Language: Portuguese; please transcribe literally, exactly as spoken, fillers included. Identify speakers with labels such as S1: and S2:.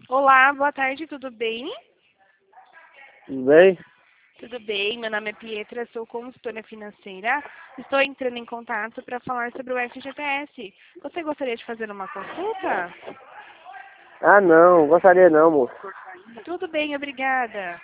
S1: Olá, boa tarde, tudo bem?
S2: Tudo bem?
S1: Tudo bem, meu nome é Pietra, sou consultora financeira. Estou entrando em contato para falar sobre o F G T S. Você gostaria de fazer uma consulta?
S2: Ah, não, gostaria não, moço.
S1: Tudo bem, obrigada.